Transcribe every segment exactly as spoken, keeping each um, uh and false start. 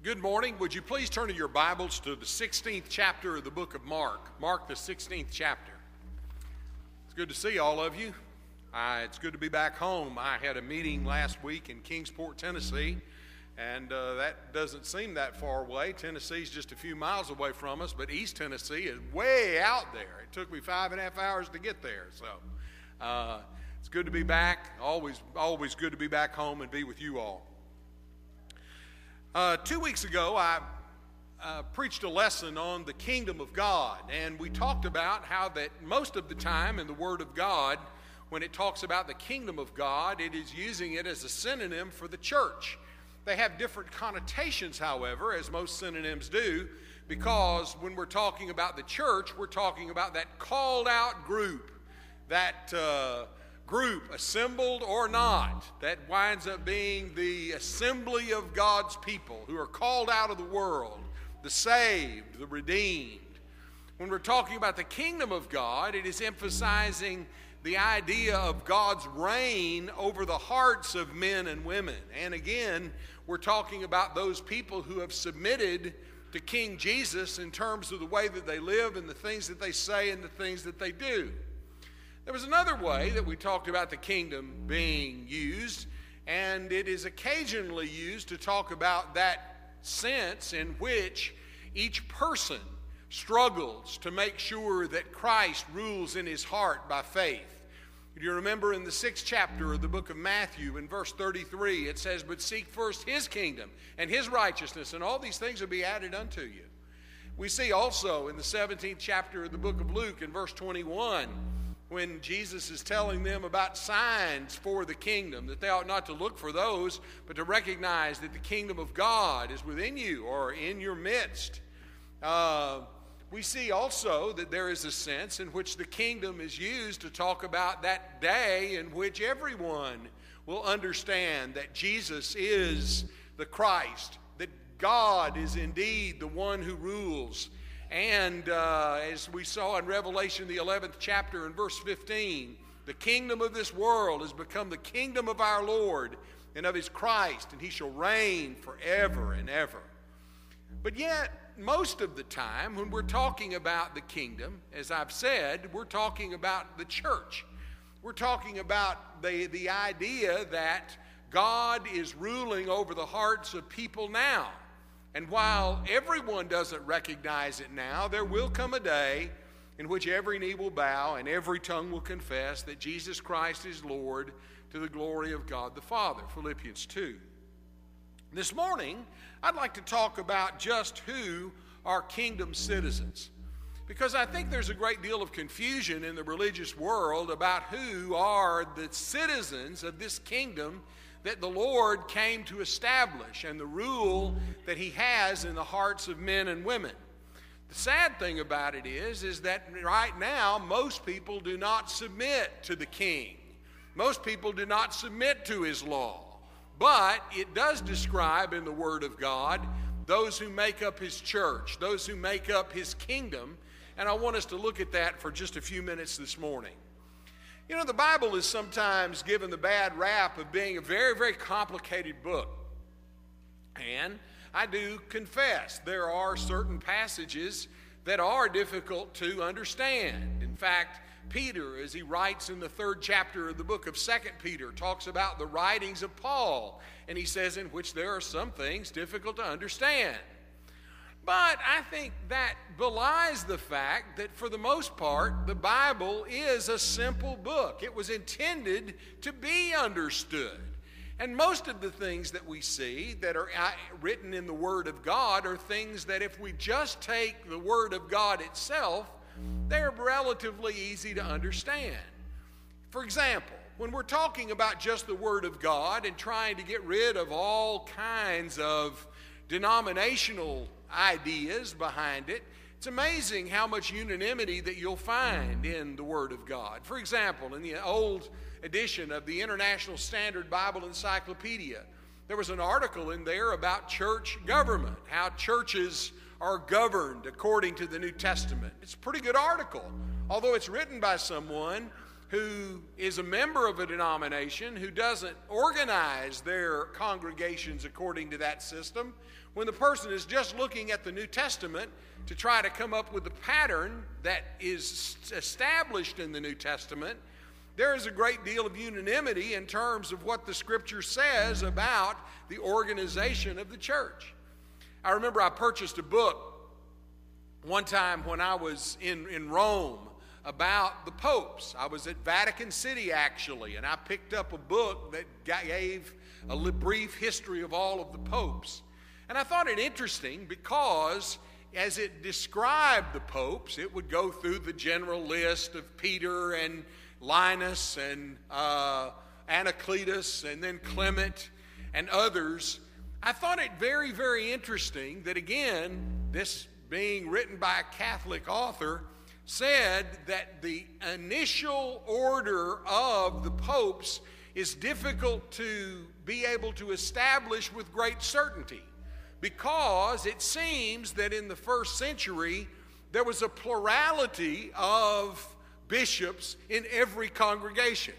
Good morning. Would you please turn to your Bibles to the sixteenth chapter of the book of Mark. Mark, the sixteenth chapter. It's good to see all of you. Uh, it's good to be back home. I had a meeting last week in Kingsport, Tennessee, and uh, that doesn't seem that far away. Tennessee's just a few miles away from us, but East Tennessee is way out there. It took me five and a half hours to get there, so uh, it's good to be back. Always, always good to be back home and be with you all. Uh, two weeks ago, I uh, preached a lesson on the kingdom of God, and we talked about how that most of the time in the Word of God, when it talks about the kingdom of God, it is using it as a synonym for the church. They have different connotations, however, as most synonyms do, because when we're talking about the church, we're talking about that called out group, that uh, group, assembled or not, that winds up being the assembly of God's people who are called out of the world, the saved, the redeemed. When we're talking about the kingdom of God, it is emphasizing the idea of God's reign over the hearts of men and women. And again, we're talking about those people who have submitted to King Jesus in terms of the way that they live and the things that they say and the things that they do. There was another way that we talked about the kingdom being used, and it is occasionally used to talk about that sense in which each person struggles to make sure that Christ rules in his heart by faith. Do you remember in the sixth chapter of the book of Matthew, in verse thirty-three, it says, "But seek first his kingdom and his righteousness, and all these things will be added unto you." We see also in the seventeenth chapter of the book of Luke, in verse twenty-one, when Jesus is telling them about signs for the kingdom, that they ought not to look for those, but to recognize that the kingdom of God is within you or in your midst. Uh, we see also that there is a sense in which the kingdom is used to talk about that day in which everyone will understand that Jesus is the Christ, that God is indeed the one who rules. And uh, as we saw in Revelation, the eleventh chapter and verse fifteen, the kingdom of this world has become the kingdom of our Lord and of his Christ, and he shall reign forever and ever. But yet, most of the time, when we're talking about the kingdom, as I've said, we're talking about the church. We're talking about the, the idea that God is ruling over the hearts of people now. And while everyone doesn't recognize it now, there will come a day in which every knee will bow and every tongue will confess that Jesus Christ is Lord, to the glory of God the Father. Philippians two. This morning, I'd like to talk about just who are kingdom citizens, because I think there's a great deal of confusion in the religious world about who are the citizens of this kingdom that the Lord came to establish and the rule that he has in the hearts of men and women. The sad thing about it is, is that right now most people do not submit to the king. Most people do not submit to his law. But it does describe in the Word of God those who make up his church, those who make up his kingdom, and I want us to look at that for just a few minutes this morning. You know, the Bible is sometimes given the bad rap of being a very, very complicated book. And I do confess there are certain passages that are difficult to understand. In fact, Peter, as he writes in the third chapter of the book of Second Peter, talks about the writings of Paul, and he says in which there are some things difficult to understand. But I think that belies the fact that for the most part, the Bible is a simple book. It was intended to be understood. And most of the things that we see that are written in the Word of God are things that if we just take the Word of God itself, they're relatively easy to understand. For example, when we're talking about just the Word of God and trying to get rid of all kinds of denominational ideas behind it, it's amazing how much unanimity that you'll find in the Word of God. For example, in the old edition of the International Standard Bible Encyclopedia, there was an article in there about church government, how churches are governed according to the New Testament. It's a pretty good article, although it's written by someone who is a member of a denomination who doesn't organize their congregations according to that system, when the person is just looking at the New Testament to try to come up with a pattern that is established in the New Testament, there is a great deal of unanimity in terms of what the Scripture says about the organization of the church. I remember I purchased a book one time when I was in, in Rome about the popes. I was at Vatican City, actually, and I picked up a book that gave a brief history of all of the popes. And I thought it interesting because as it described the popes, it would go through the general list of Peter and Linus and uh, Anacletus and then Clement and others. I thought it very, very interesting that, again, this being written by a Catholic author, said that the initial order of the popes is difficult to be able to establish with great certainty, because it seems that in the first century there was a plurality of bishops in every congregation.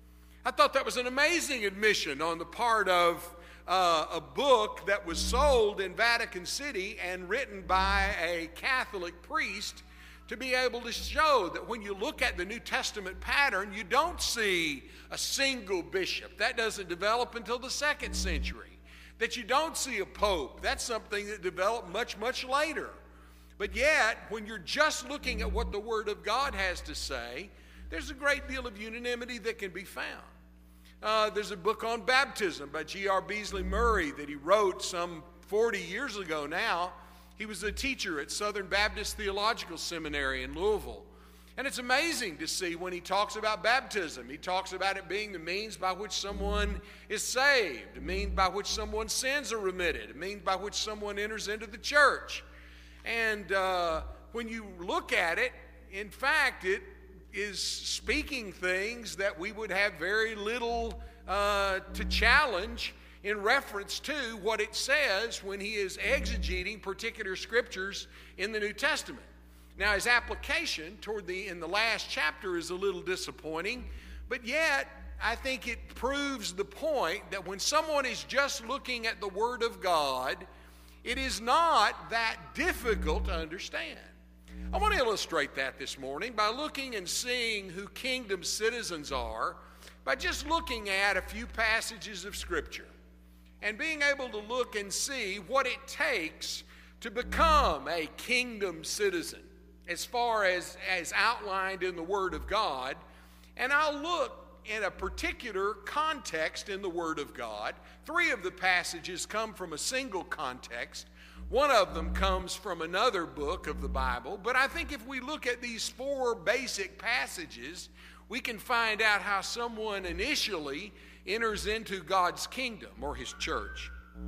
I thought that was an amazing admission on the part of uh, a book that was sold in Vatican City and written by a Catholic priest, to be able to show that when you look at the New Testament pattern, you don't see a single bishop. That doesn't develop until the second century. That you don't see a pope. That's something that developed much, much later. But yet, when you're just looking at what the Word of God has to say, there's a great deal of unanimity that can be found. Uh, there's a book on baptism by G R Beasley Murray that he wrote some forty years ago now. He was a teacher at Southern Baptist Theological Seminary in Louisville. And it's amazing to see when he talks about baptism. He talks about it being the means by which someone is saved, the means by which someone's sins are remitted, the means by which someone enters into the church. And uh, when you look at it, in fact, it is speaking things that we would have very little uh, to challenge in reference to what it says when he is exegeting particular scriptures in the New Testament. Now, his application toward the in the last chapter is a little disappointing, but yet I think it proves the point that when someone is just looking at the Word of God, it is not that difficult to understand. I want to illustrate that this morning by looking and seeing who kingdom citizens are by just looking at a few passages of Scripture and being able to look and see what it takes to become a kingdom citizen as far as, as outlined in the Word of God. And I'll look in a particular context in the Word of God. Three of the passages come from a single context. One of them comes from another book of the Bible. But I think if we look at these four basic passages, we can find out how someone initially enters into God's kingdom or His church.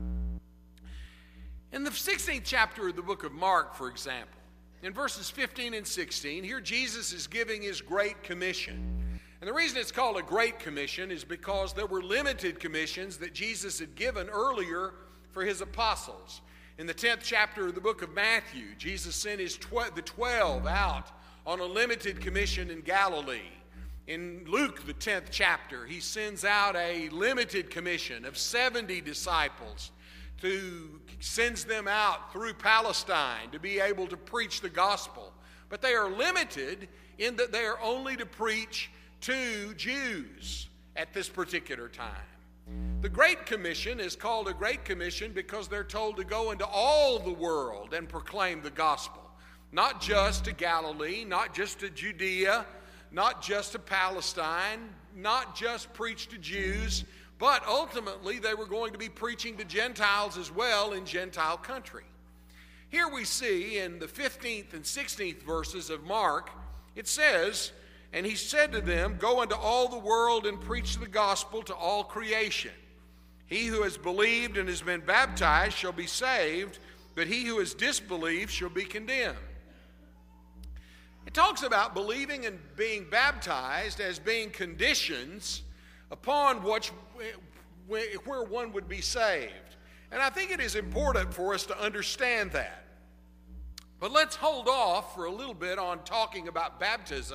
In the sixteenth chapter of the book of Mark, for example, in verses fifteen and sixteen, here Jesus is giving His Great Commission. And the reason it's called a Great Commission is because there were limited commissions that Jesus had given earlier for His apostles. In the tenth chapter of the book of Matthew, Jesus sent his tw- the twelve out on a limited commission in Galilee. In Luke, the tenth chapter, he sends out a limited commission of seventy disciples, to sends them out through Palestine to be able to preach the gospel. But they are limited in that they are only to preach to Jews at this particular time. The Great Commission is called a Great Commission because they're told to go into all the world and proclaim the gospel. Not just to Galilee, not just to Judea, not just to Palestine, not just preach to Jews, but ultimately they were going to be preaching to Gentiles as well in Gentile country. Here we see in the fifteenth and sixteenth verses of Mark, it says, "And he said to them, go into all the world and preach the gospel to all creation. He who has believed and has been baptized shall be saved, but he who has disbelieved shall be condemned." It talks about believing and being baptized as being conditions upon which, where one would be saved. And I think it is important for us to understand that. But let's hold off for a little bit on talking about baptism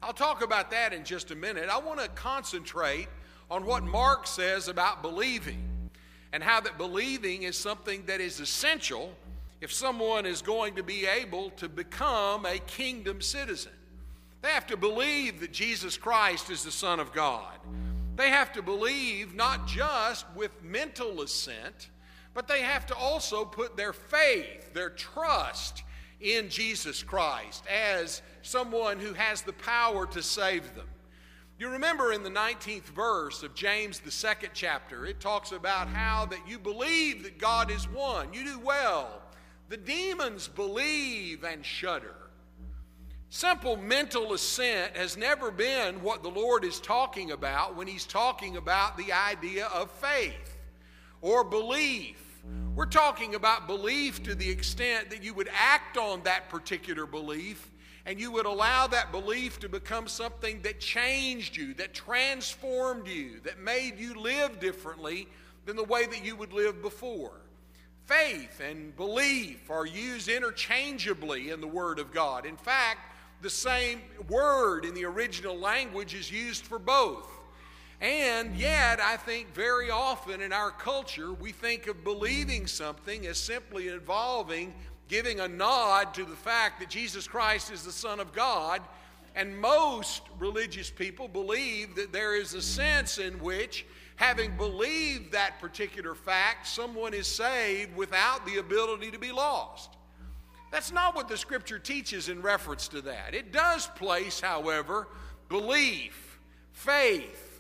I'll talk about that in just a minute. I want to concentrate on what Mark says about believing, and how that believing is something that is essential if someone is going to be able to become a kingdom citizen. They have to believe that Jesus Christ is the Son of God. They have to believe not just with mental assent, but they have to also put their faith, their trust in Jesus Christ as someone who has the power to save them. You remember in the nineteenth verse of James, the second chapter, it talks about how that you believe that God is one. You do well. The demons believe and shudder. Simple mental assent has never been what the Lord is talking about when he's talking about the idea of faith or belief. We're talking about belief to the extent that you would act on that particular belief, and you would allow that belief to become something that changed you, that transformed you, that made you live differently than the way that you would live before. Faith and belief are used interchangeably in the Word of God. In fact, the same word in the original language is used for both. And yet, I think very often in our culture, we think of believing something as simply involving giving a nod to the fact that Jesus Christ is the Son of God. And most religious people believe that there is a sense in which, having believed that particular fact, someone is saved without the ability to be lost. That's not what the Scripture teaches in reference to that. It does place, however, belief, faith,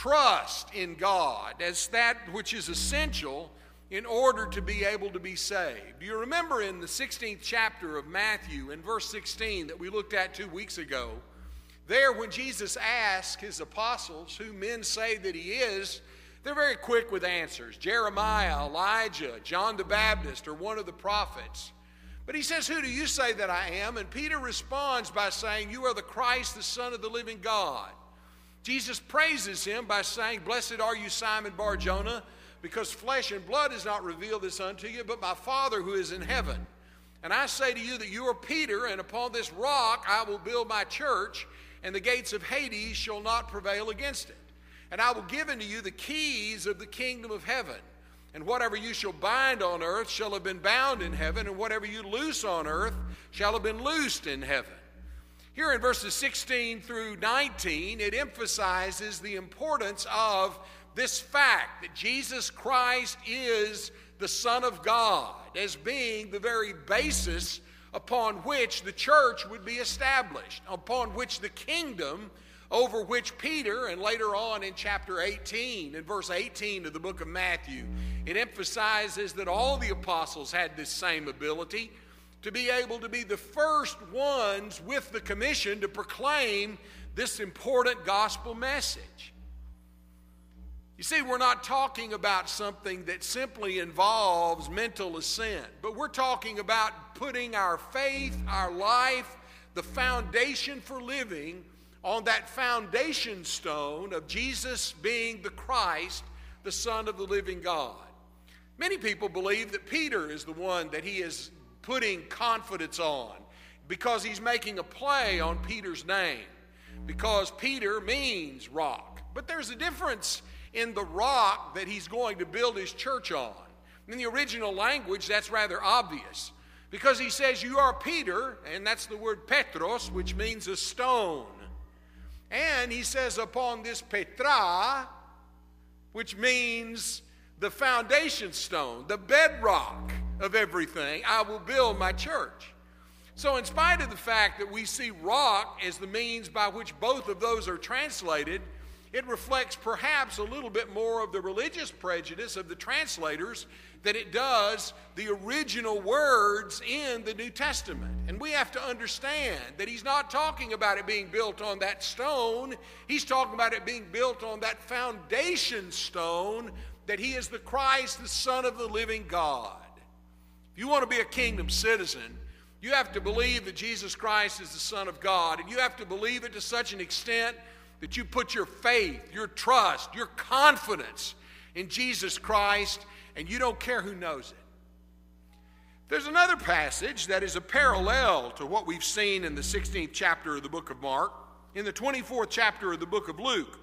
trust in God as that which is essential in order to be able to be saved. Do you remember in the sixteenth chapter of Matthew, in verse sixteen that we looked at two weeks ago, there when Jesus asked his apostles who men say that he is, they're very quick with answers. Jeremiah, Elijah, John the Baptist, or one of the prophets. But he says, "Who do you say that I am?" And Peter responds by saying, "You are the Christ, the Son of the living God." Jesus praises him by saying, "Blessed are you, Simon Bar-Jonah, because flesh and blood has not revealed this unto you, but my Father who is in heaven. And I say to you that you are Peter, and upon this rock I will build my church, and the gates of Hades shall not prevail against it. And I will give unto you the keys of the kingdom of heaven. And whatever you shall bind on earth shall have been bound in heaven, and whatever you loose on earth shall have been loosed in heaven." Here in verses sixteen through nineteen, it emphasizes the importance of this fact that Jesus Christ is the Son of God as being the very basis upon which the church would be established, upon which the kingdom over which Peter, and later on in chapter eighteen, in verse eighteen of the book of Matthew, it emphasizes that all the apostles had this same ability to be able to be the first ones with the commission to proclaim this important gospel message. You see, we're not talking about something that simply involves mental assent, but we're talking about putting our faith, our life, the foundation for living on that foundation stone of Jesus being the Christ, the Son of the living God. Many people believe that Peter is the one that he is putting confidence on because he's making a play on Peter's name, because Peter means rock. But there's a difference in the rock that he's going to build his church on. In the original language, that's rather obvious, because he says, "You are Peter," and that's the word Petros, which means a stone. And he says, "Upon this Petra," which means the foundation stone, the bedrock of everything, "I will build my church." So in spite of the fact that we see rock as the means by which both of those are translated, it reflects perhaps a little bit more of the religious prejudice of the translators than it does the original words in the New Testament. And we have to understand that he's not talking about it being built on that stone. He's talking about it being built on that foundation stone, that he is the Christ, the Son of the living God. If you want to be a kingdom citizen, you have to believe that Jesus Christ is the Son of God, and you have to believe it to such an extent that you put your faith, your trust, your confidence in Jesus Christ, and you don't care who knows it. There's another passage that is a parallel to what we've seen in the sixteenth chapter of the book of Mark. in the twenty-fourth chapter of the book of Luke.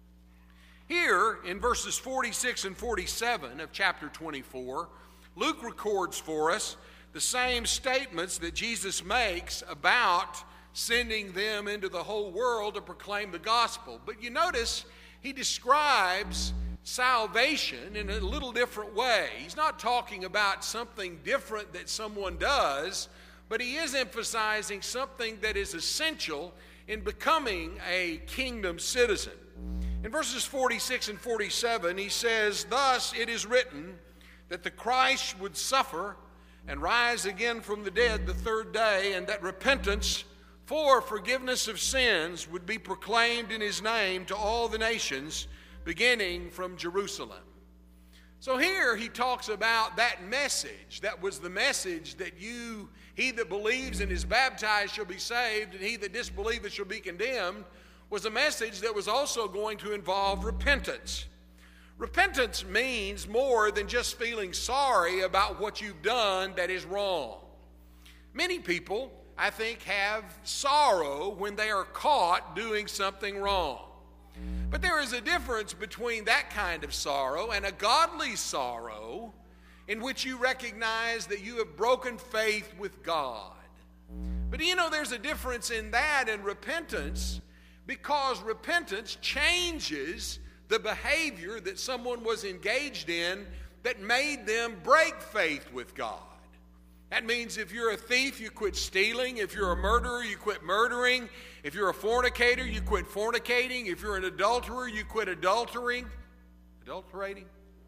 Here, in verses forty-six and forty-seven of chapter twenty-four, Luke records for us the same statements that Jesus makes about sending them into the whole world to proclaim the gospel. But you notice he describes salvation in a little different way. He's not talking about something different that someone does, but he is emphasizing something that is essential in becoming a kingdom citizen. In verses forty-six and forty-seven, he says, "Thus it is written that the Christ would suffer and rise again from the dead the third day, and that repentance for forgiveness of sins would be proclaimed in his name to all the nations, beginning from Jerusalem." So here he talks about that message. That was the message that you, he that believes and is baptized shall be saved, and he that disbelieveth shall be condemned, was a message that was also going to involve repentance. Repentance means more than just feeling sorry about what you've done that is wrong. Many people, I think, have sorrow when they are caught doing something wrong. But there is a difference between that kind of sorrow and a godly sorrow in which you recognize that you have broken faith with God. But you know, there's a difference in that and repentance, because repentance changes the behavior that someone was engaged in that made them break faith with God. That means if you're a thief, you quit stealing. If you're a murderer, you quit murdering. If you're a fornicator, you quit fornicating. If you're an adulterer, you quit adultering. Adulterating?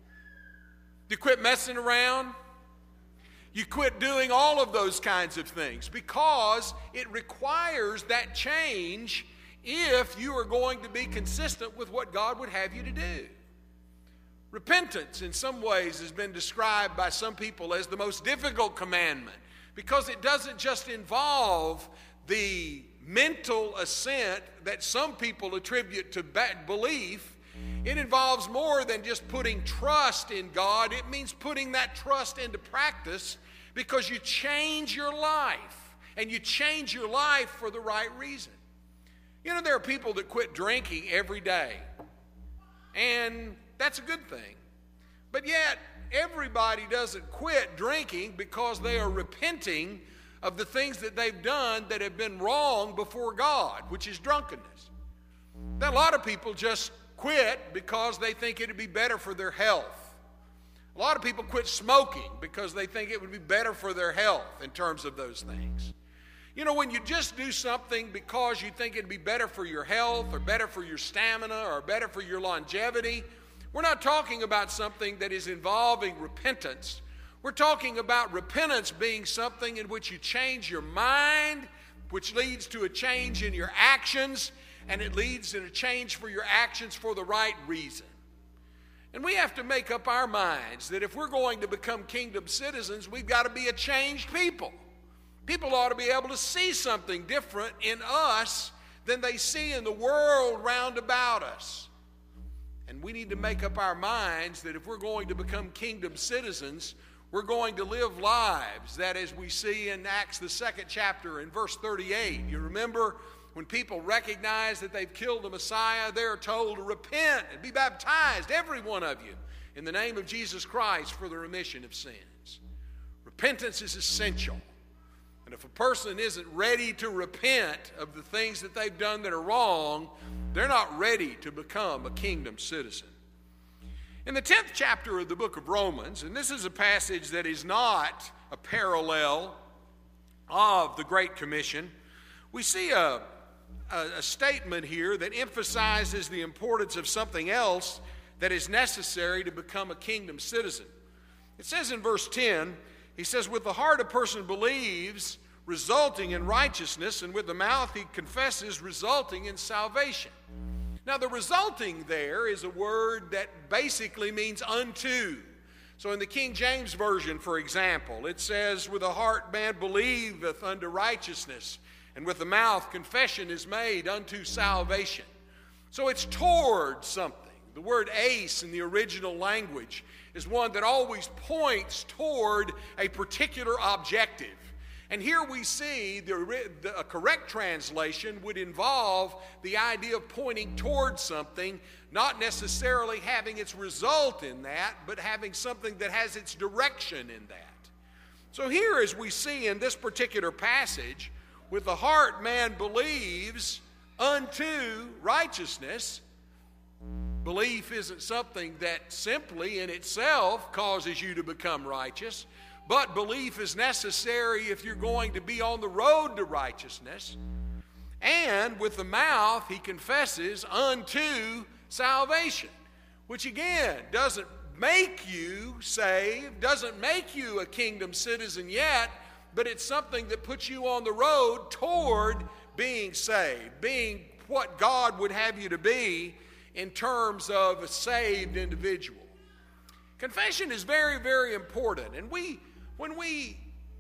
You quit messing around. You quit doing all of those kinds of things, because it requires that change if you are going to be consistent with what God would have you to do. Repentance, in some ways, has been described by some people as the most difficult commandment, because it doesn't just involve the mental assent that some people attribute to belief. It involves more than just putting trust in God. It means putting that trust into practice, because you change your life, and you change your life for the right reason. You know, there are people that quit drinking every day, and that's a good thing. But yet, everybody doesn't quit drinking because they are repenting of the things that they've done that have been wrong before God, which is drunkenness. Now, a lot of people just quit because they think it would be better for their health. A lot of people quit smoking because they think it would be better for their health in terms of those things. You know, when you just do something because you think it'd be better for your health or better for your stamina or better for your longevity, we're not talking about something that is involving repentance. We're talking about repentance being something in which you change your mind, which leads to a change in your actions, and it leads to a change for your actions for the right reason. And we have to make up our minds that if we're going to become kingdom citizens, we've got to be a changed people. People ought to be able to see something different in us than they see in the world round about us. And we need to make up our minds that if we're going to become kingdom citizens, we're going to live lives that, as we see in Acts the second chapter in verse thirty-eight, you remember when people recognize that they've killed the Messiah, they're told to repent and be baptized, every one of you, in the name of Jesus Christ for the remission of sins. Repentance is essential. And if a person isn't ready to repent of the things that they've done that are wrong, they're not ready to become a kingdom citizen. In the tenth chapter of the book of Romans, and this is a passage that is not a parallel of the Great Commission, we see a, a, a statement here that emphasizes the importance of something else that is necessary to become a kingdom citizen. It says in verse ten, he says, "With the heart a person believes, resulting in righteousness, and with the mouth he confesses, resulting in salvation." Now, the resulting there is a word that basically means unto. So in the King James Version, for example, it says, "With the heart man believeth unto righteousness, and with the mouth confession is made unto salvation." So it's toward something. The word "ace" in the original language is one that always points toward a particular objective. And here we see the, the, a correct translation would involve the idea of pointing towards something, not necessarily having its result in that, but having something that has its direction in that. So here, as we see in this particular passage, with the heart man believes unto righteousness. Belief isn't something that simply in itself causes you to become righteous, but belief is necessary if you're going to be on the road to righteousness. And with the mouth he confesses unto salvation, which again doesn't make you saved, doesn't make you a kingdom citizen yet, but it's something that puts you on the road toward being saved, being what God would have you to be in terms of a saved individual. Confession is very, very important. And we, when we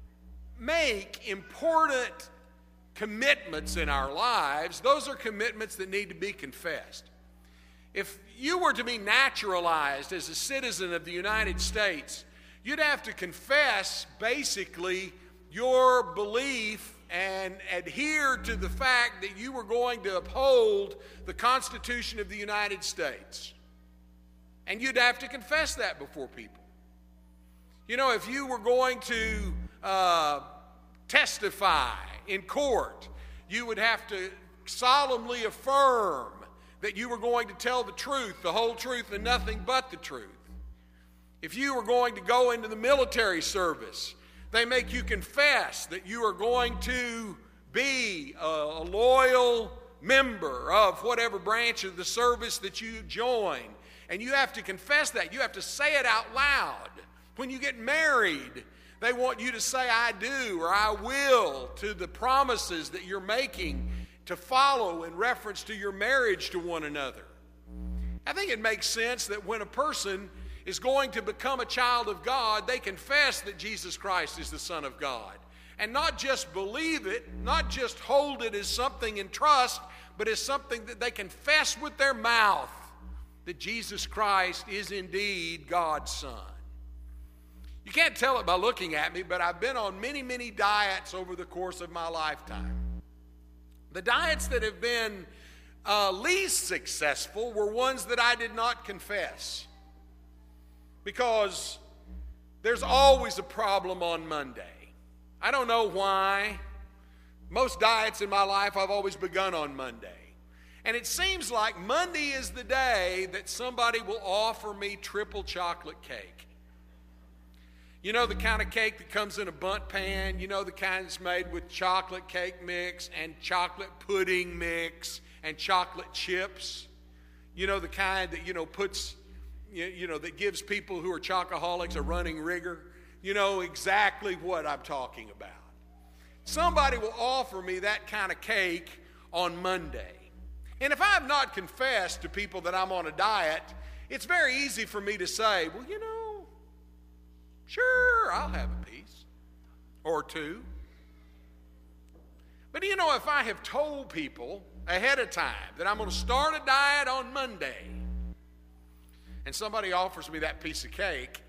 make important commitments in our lives, those are commitments that need to be confessed. If you were to be naturalized as a citizen of the United States, you'd have to confess basically your belief and adhere to the fact that you were going to uphold the Constitution of the United States. And you'd have to confess that before people. You know, if you were going to uh, testify in court, you would have to solemnly affirm that you were going to tell the truth, the whole truth, and nothing but the truth. If you were going to go into the military service, they make you confess that you are going to be a, a loyal member of whatever branch of the service that you join. And you have to confess that. You have to say it out loud. When you get married, they want you to say, I do, or I will, to the promises that you're making to follow in reference to your marriage to one another. I think it makes sense that when a person is going to become a child of God, they confess that Jesus Christ is the Son of God. And not just believe it, not just hold it as something in trust, but as something that they confess with their mouth that Jesus Christ is indeed God's Son. You can't tell it by looking at me, but I've been on many, many diets over the course of my lifetime. The diets that have been uh, least successful were ones that I did not confess. Because there's always a problem on Monday. I don't know why. Most diets in my life I've always begun on Monday. And it seems like Monday is the day that somebody will offer me triple chocolate cake. You know the kind of cake that comes in a bundt pan? You know the kind that's made with chocolate cake mix and chocolate pudding mix and chocolate chips? You know the kind that, you know, puts... You know, that gives people who are chocoholics a running rigor. You know exactly what I'm talking about. Somebody will offer me that kind of cake on Monday. And if I have not confessed to people that I'm on a diet, it's very easy for me to say, well, you know, sure, I'll have a piece or two. But, you know, if I have told people ahead of time that I'm going to start a diet on Monday, and somebody offers me that piece of cake,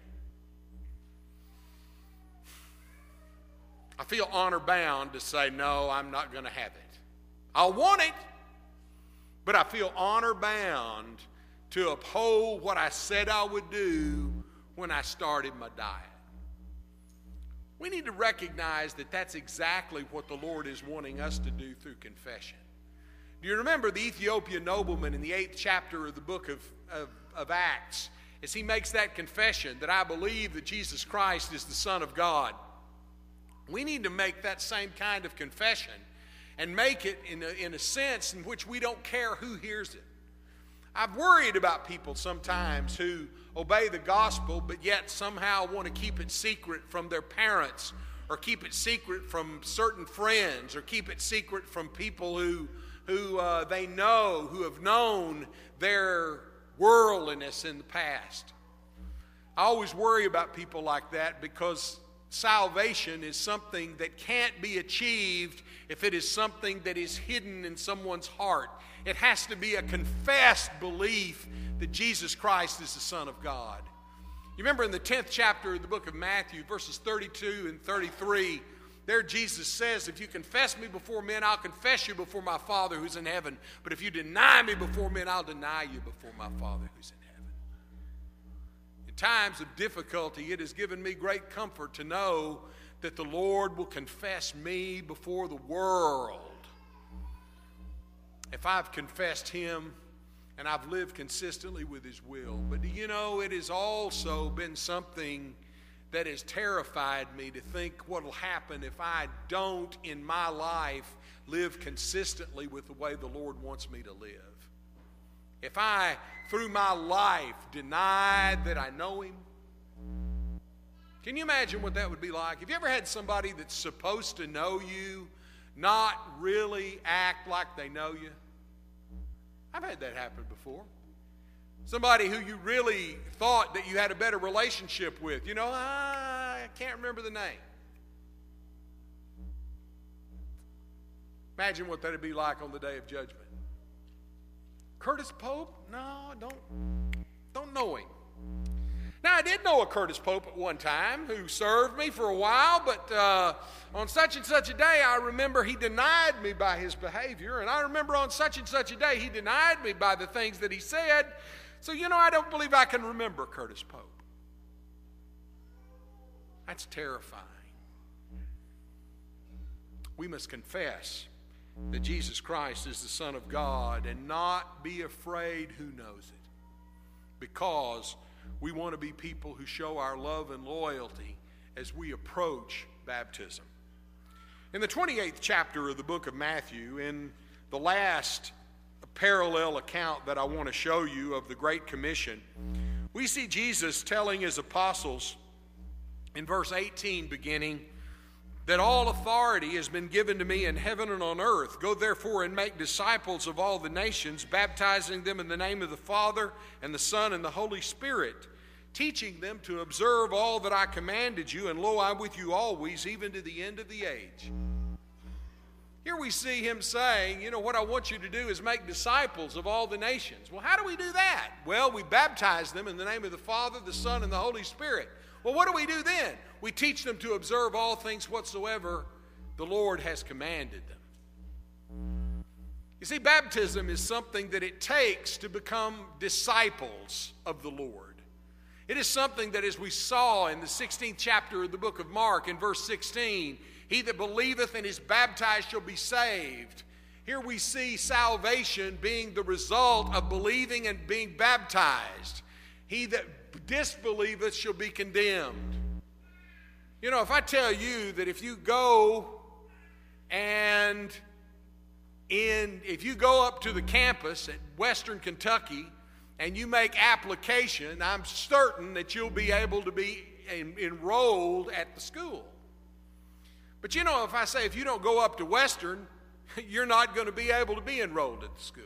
I feel honor-bound to say, no, I'm not going to have it. I'll want it, but I feel honor-bound to uphold what I said I would do when I started my diet. We need to recognize that that's exactly what the Lord is wanting us to do through confession. Do you remember the Ethiopian nobleman in the eighth chapter of the book of, of of Acts, as he makes that confession that I believe that Jesus Christ is the Son of God? We need to make that same kind of confession and make it in a, in a sense in which we don't care who hears it. I've worried about people sometimes who obey the gospel but yet somehow want to keep it secret from their parents, or keep it secret from certain friends, or keep it secret from people who, who uh, they know, who have known their worldliness in the past. I always worry about people like that, because salvation is something that can't be achieved if it is something that is hidden in someone's heart. It has to be a confessed belief that Jesus Christ is the Son of God. You remember in the tenth chapter of the book of Matthew, verses thirty-two and thirty-three, there Jesus says, if you confess me before men, I'll confess you before my Father who's in heaven. But if you deny me before men, I'll deny you before my Father who's in heaven. In times of difficulty, it has given me great comfort to know that the Lord will confess me before the world. If I've confessed him and I've lived consistently with his will. But do you know, it has also been something that has terrified me to think what will happen if I don't in my life live consistently with the way the Lord wants me to live. If I, through my life, deny that I know him. Can you imagine what that would be like? Have you ever had somebody that's supposed to know you not really act like they know you? I've had that happen before. Somebody who you really thought that you had a better relationship with. You know, I can't remember the name. Imagine what that would be like on the day of judgment. Curtis Pope? No, I don't, don't know him. Now, I did know a Curtis Pope at one time who served me for a while, but uh, on such and such a day, I remember he denied me by his behavior, and I remember on such and such a day, he denied me by the things that he said. So, you know, I don't believe I can remember Curtis Pope. That's terrifying. We must confess that Jesus Christ is the Son of God and not be afraid who knows it, because we want to be people who show our love and loyalty as we approach baptism. In the twenty-eighth chapter of the book of Matthew, in the last parallel account that I want to show you of the Great Commission, we see Jesus telling his apostles in verse eighteen beginning, that all authority has been given to me in heaven and on earth. Go therefore and make disciples of all the nations, baptizing them in the name of the Father and the Son and the Holy Spirit, teaching them to observe all that I commanded you, and lo, I'm with you always, even to the end of the age. Here we see him saying, you know, what I want you to do is make disciples of all the nations. Well, how do we do that? Well, we baptize them in the name of the Father, the Son, and the Holy Spirit. Well, what do we do then? We teach them to observe all things whatsoever the Lord has commanded them. You see, baptism is something that it takes to become disciples of the Lord. It is something that, as we saw in the sixteenth chapter of the book of Mark in verse sixteen, he that believeth and is baptized shall be saved. Here we see salvation being the result of believing and being baptized. He that disbelieveth shall be condemned. You know, if I tell you that if you go and in, if you go up to the campus at Western Kentucky and you make application, I'm certain that you'll be able to be en- enrolled at the school. But you know, if I say if you don't go up to Western, you're not going to be able to be enrolled at the school.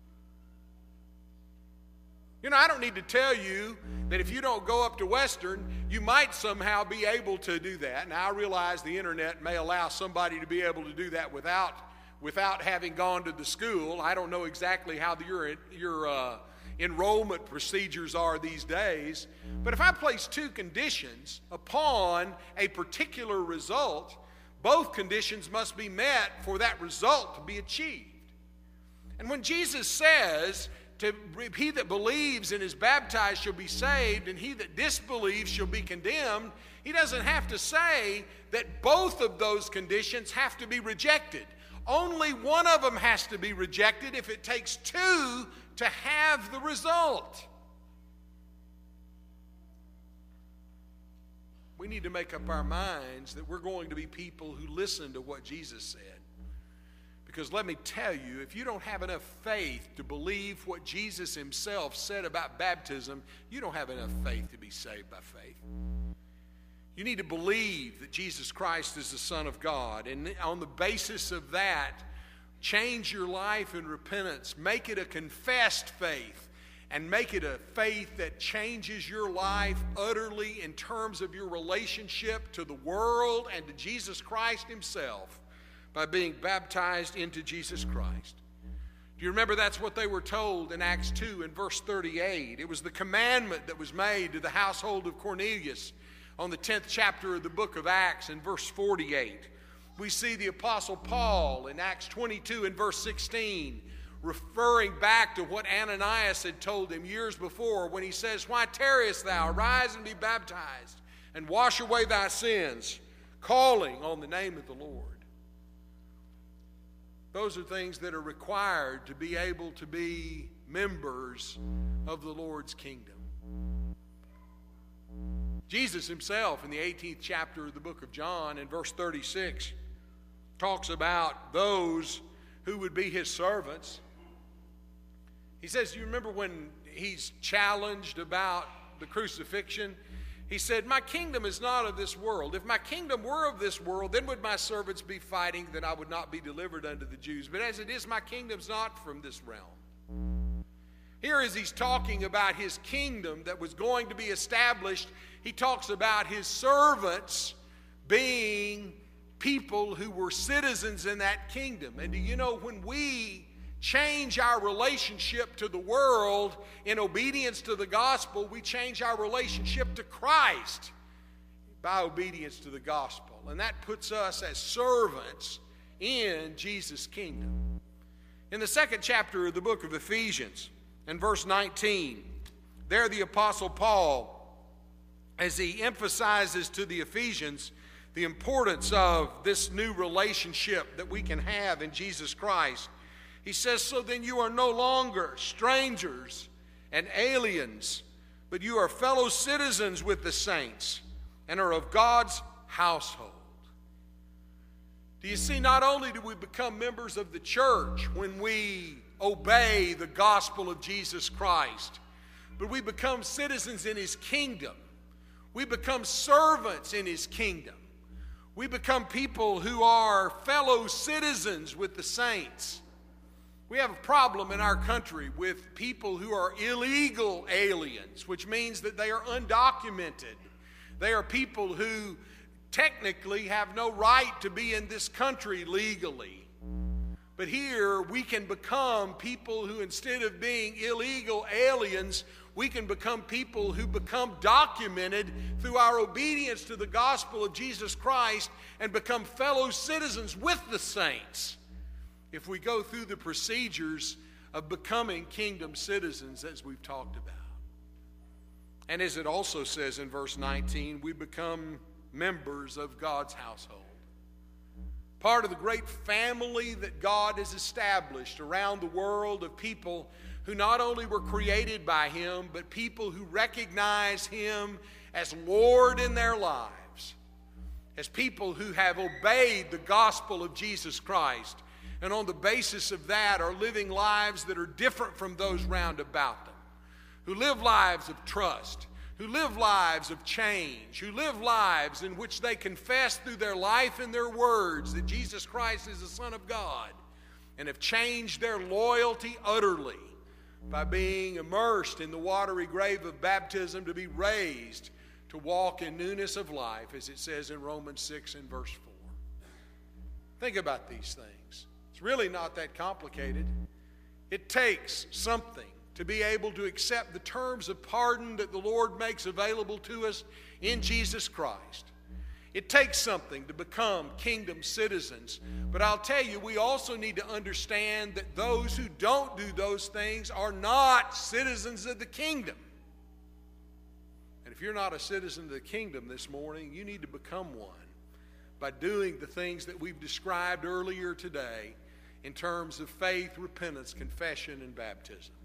You know, I don't need to tell you that if you don't go up to Western, you might somehow be able to do that. Now, I realize the internet may allow somebody to be able to do that without, without having gone to the school. I don't know exactly how the, your, your uh, enrollment procedures are these days. But if I place two conditions upon a particular result, both conditions must be met for that result to be achieved. And when Jesus says, To, he that believes and is baptized shall be saved, and he that disbelieves shall be condemned, he doesn't have to say that both of those conditions have to be rejected. Only one of them has to be rejected if it takes two to have the result. We need to make up our minds that we're going to be people who listen to what Jesus said. Because let me tell you, if you don't have enough faith to believe what Jesus himself said about baptism, you don't have enough faith to be saved by faith. You need to believe that Jesus Christ is the Son of God. And on the basis of that, change your life in repentance. Make it a confessed faith. And make it a faith that changes your life utterly in terms of your relationship to the world and to Jesus Christ himself, by being baptized into Jesus Christ. Do you remember that's what they were told in Acts two in verse thirty-eight? It was the commandment that was made to the household of Cornelius on the tenth chapter of the book of Acts in verse forty-eight. We see the Apostle Paul in Acts twenty-two and verse sixteen referring back to what Ananias had told him years before when he says, "Why tarriest thou? Arise and be baptized and wash away thy sins, calling on the name of the Lord." Those are things that are required to be able to be members of the Lord's kingdom. Jesus himself in the eighteenth chapter of the book of John in verse thirty-six talks about those who would be his servants. He says, you remember when he's challenged about the crucifixion? He said, "My kingdom is not of this world. If my kingdom were of this world, then would my servants be fighting that I would not be delivered unto the Jews. But as it is, my kingdom's not from this realm." Here as he's talking about his kingdom that was going to be established, he talks about his servants being people who were citizens in that kingdom. And do you know, when we change our relationship to the world in obedience to the gospel, we change our relationship to Christ by obedience to the gospel. And that puts us as servants in Jesus' kingdom. In the second chapter of the book of Ephesians, in verse nineteen, there the Apostle Paul, as he emphasizes to the Ephesians the importance of this new relationship that we can have in Jesus Christ, he says, "So then you are no longer strangers and aliens, but you are fellow citizens with the saints and are of God's household." Do you see, not only do we become members of the church when we obey the gospel of Jesus Christ, but we become citizens in his kingdom. We become servants in his kingdom. We become people who are fellow citizens with the saints. We have a problem in our country with people who are illegal aliens, which means that they are undocumented. They are people who technically have no right to be in this country legally. But here we can become people who, instead of being illegal aliens, we can become people who become documented through our obedience to the gospel of Jesus Christ and become fellow citizens with the saints if we go through the procedures of becoming kingdom citizens as we've talked about. And as it also says in verse nineteen, we become members of God's household. Part of the great family that God has established around the world of people who not only were created by him, but people who recognize him as Lord in their lives, as people who have obeyed the gospel of Jesus Christ, and on the basis of that are living lives that are different from those round about them, who live lives of trust, who live lives of change, who live lives in which they confess through their life and their words that Jesus Christ is the Son of God, and have changed their loyalty utterly by being immersed in the watery grave of baptism to be raised to walk in newness of life, as it says in Romans six and verse four. Think about these things. It's really not that complicated. It takes something to be able to accept the terms of pardon that the Lord makes available to us in Jesus Christ. It takes something to become kingdom citizens. But I'll tell you, we also need to understand that those who don't do those things are not citizens of the kingdom. And if you're not a citizen of the kingdom this morning, you need to become one by doing the things that we've described earlier today in terms of faith, repentance, confession, and baptism.